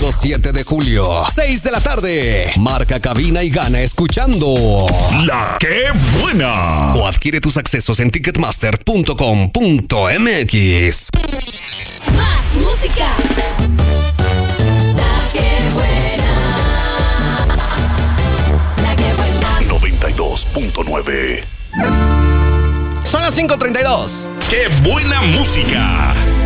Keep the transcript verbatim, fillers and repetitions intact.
Sábado siete de julio, seis de la tarde. Marca cabina y gana escuchando La Qué Buena. O adquiere tus accesos en ticketmaster punto com punto mx. Más música. La Qué Buena. La Qué Buena. noventa y dos punto nueve. Son las cinco treinta y dos. ¡Qué buena música!